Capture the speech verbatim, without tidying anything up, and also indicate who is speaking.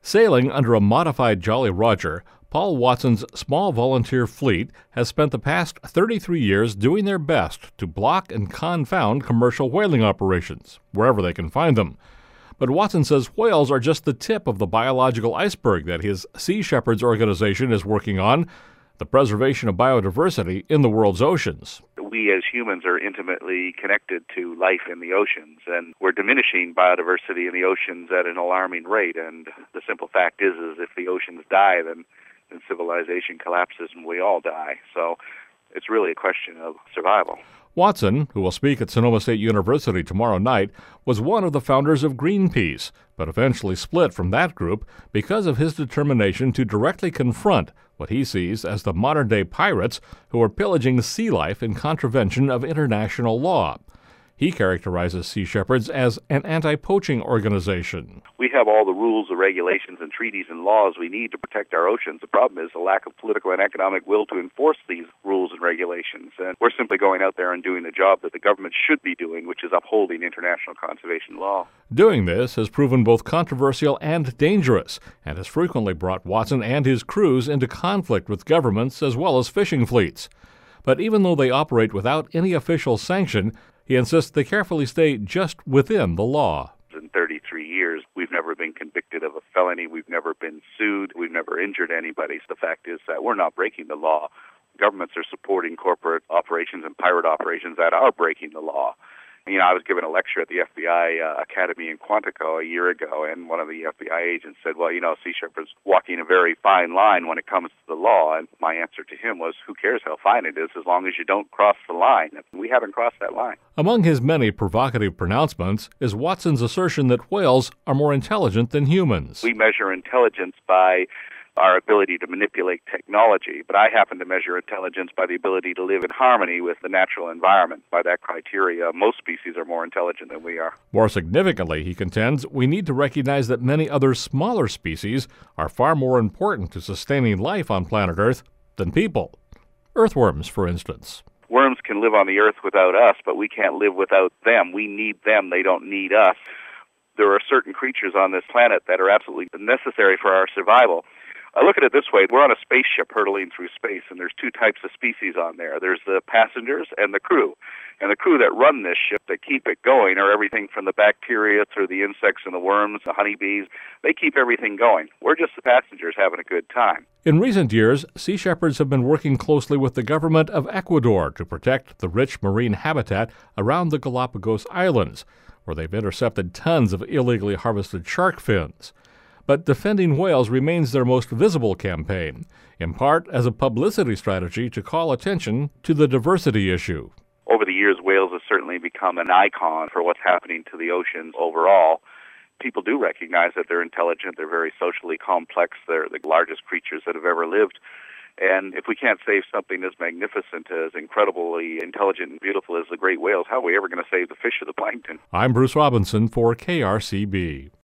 Speaker 1: Sailing under a modified Jolly Roger, Paul Watson's small volunteer fleet has spent the past thirty-three years doing their best to block and confound commercial whaling operations, wherever they can find them. But Watson says whales are just the tip of the biological iceberg that his Sea Shepherds organization is working on, the preservation of biodiversity in the world's oceans.
Speaker 2: We as humans are intimately connected to life in the oceans, and we're diminishing biodiversity in the oceans at an alarming rate. And the simple fact is, is if the oceans die, then, then civilization collapses and we all die. So it's really a question of survival.
Speaker 1: Watson, who will speak at Sonoma State University tomorrow night, was one of the founders of Greenpeace, but eventually split from that group because of his determination to directly confront what he sees as the modern-day pirates who are pillaging sea life in contravention of international law. He characterizes Sea Shepherds as an anti-poaching organization.
Speaker 2: We have all the rules, the regulations, and treaties and laws we need to protect our oceans. The problem is the lack of political and economic will to enforce these rules and regulations. And we're simply going out there and doing the job that the government should be doing, which is upholding international conservation law.
Speaker 1: Doing this has proven both controversial and dangerous, and has frequently brought Watson and his crews into conflict with governments as well as fishing fleets. But even though they operate without any official sanction, he insists they carefully stay just within the law.
Speaker 2: In thirty-three years, we've never been convicted of a felony. We've never been sued. We've never injured anybody. The fact is that we're not breaking the law. Governments are supporting corporate operations and pirate operations that are breaking the law. You know, I was given a lecture at the F B I uh, Academy in Quantico a year ago, and one of the F B I agents said, well, you know, Sea Shepherd's walking a very fine line when it comes to the law. And my answer to him was, who cares how fine it is as long as you don't cross the line? We haven't crossed that line.
Speaker 1: Among his many provocative pronouncements is Watson's assertion that whales are more intelligent than humans.
Speaker 2: We measure intelligence by our ability to manipulate technology, but I happen to measure intelligence by the ability to live in harmony with the natural environment. By that criteria, most species are more intelligent than we are.
Speaker 1: More significantly, he contends, we need to recognize that many other smaller species are far more important to sustaining life on planet Earth than people. Earthworms, for instance.
Speaker 2: Worms can live on the Earth without us, but we can't live without them. We need them. They don't need us. There are certain creatures on this planet that are absolutely necessary for our survival. I look at it this way. We're on a spaceship hurtling through space, and there's two types of species on there. There's the passengers and the crew. And the crew that run this ship, that keep it going, are everything from the bacteria through the insects and the worms, the honeybees. They keep everything going. We're just the passengers having a good time.
Speaker 1: In recent years, Sea Shepherds have been working closely with the government of Ecuador to protect the rich marine habitat around the Galapagos Islands, where they've intercepted tons of illegally harvested shark fins. But defending whales remains their most visible campaign, in part as a publicity strategy to call attention to the diversity issue.
Speaker 2: Over the years, whales have certainly become an icon for what's happening to the oceans overall. People do recognize that they're intelligent, they're very socially complex, they're the largest creatures that have ever lived. And if we can't save something as magnificent, as incredibly intelligent and beautiful as the great whales, how are we ever going to save the fish or the plankton?
Speaker 1: I'm Bruce Robinson for K R C B.